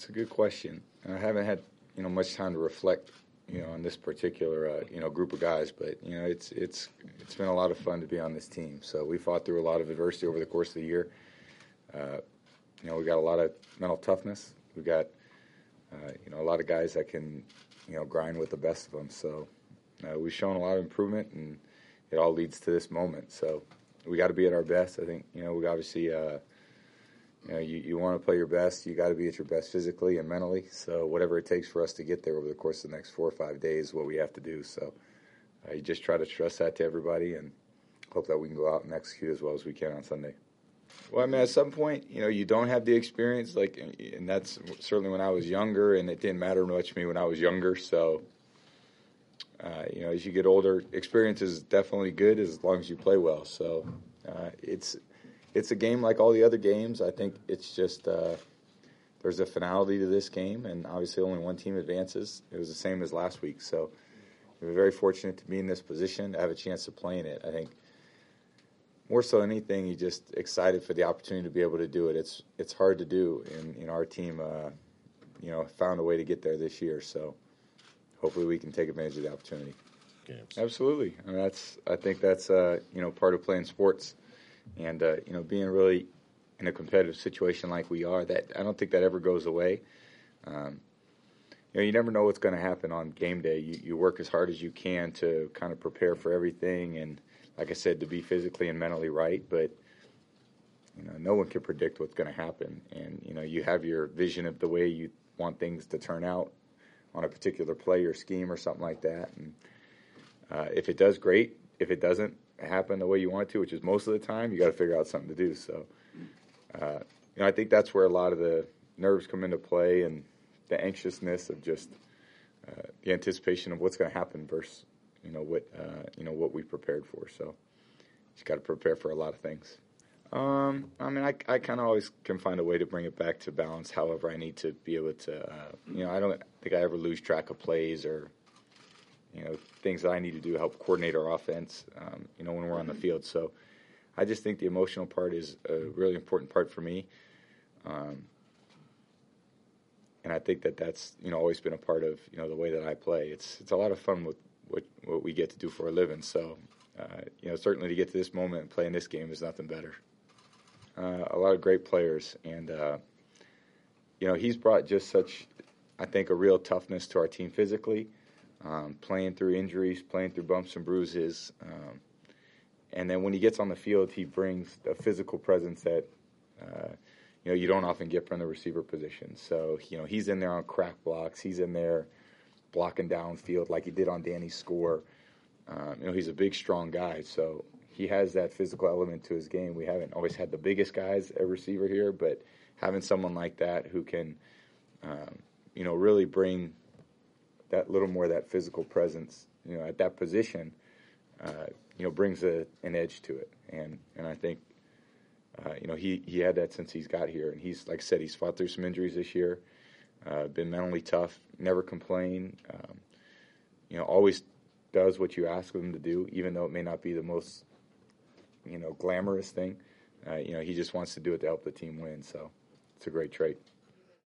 It's a good question. I haven't had much time to reflect on this particular group of guys, but it's been a lot of fun to be on this team. So we fought through a lot of adversity over the course of the year. We got a lot of mental toughness. We got a lot of guys that can grind with the best of them. So we've shown a lot of improvement, and it all leads to this moment. So we got to be at our best. I think we obviously. You want to play your best. You got to be at your best physically and mentally. So whatever it takes for us to get there over the course of the next 4 or 5 days is what we have to do. So you just try to stress that to everybody and hope that we can go out and execute as well as we can on Sunday. Well, I mean, at some point, you don't have the experience, and that's certainly when I was younger, and it didn't matter much to me when I was younger. So, as you get older, experience is definitely good as long as you play well. So it's a game like all the other games. I think it's just there's a finality to this game, and obviously only one team advances. It was the same as last week. So we're very fortunate to be in this position, to have a chance to play in it. I think more so than anything, you're just excited for the opportunity to be able to do it. It's hard to do, and our team found a way to get there this year. So hopefully we can take advantage of the opportunity. Games. Absolutely. I think that's part of playing sports. And, being really in a competitive situation like we are, that I don't think that ever goes away. You never know what's going to happen on game day. You work as hard as you can to kind of prepare for everything and, like I said, to be physically and mentally right. But, no one can predict what's going to happen. And, you have your vision of the way you want things to turn out on a particular play or scheme or something like that. And if it does, great. If it doesn't happen the way you want it to, which is most of the time, you got to figure out something to do. So, I think that's where a lot of the nerves come into play and the anxiousness of just the anticipation of what's going to happen versus what we prepared for. So, just got to prepare for a lot of things. I kind of always can find a way to bring it back to balance. However, I need to be able to. I don't think I ever lose track of plays or things that I need to do to help coordinate our offense, when we're on the field. So I just think the emotional part is a really important part for me. And I think that's, always been a part of, the way that I play. It's a lot of fun with what we get to do for a living. So, certainly to get to this moment and play in this game is nothing better. A lot of great players. And, he's brought just such, I think, a real toughness to our team physically. Playing through injuries, playing through bumps and bruises. And then when he gets on the field, he brings a physical presence that, you don't often get from the receiver position. So, he's in there on crack blocks. He's in there blocking downfield like he did on Danny's score. He's a big, strong guy. So he has that physical element to his game. We haven't always had the biggest guys at receiver here, but having someone like that who can, really bring that little more of that physical presence, at that position, brings an edge to it. And I think, he had that since he's got here. And he's, like I said, he's fought through some injuries this year, been mentally tough, never complained, always does what you ask of him to do, even though it may not be the most, glamorous thing. He just wants to do it to help the team win. So it's a great trait.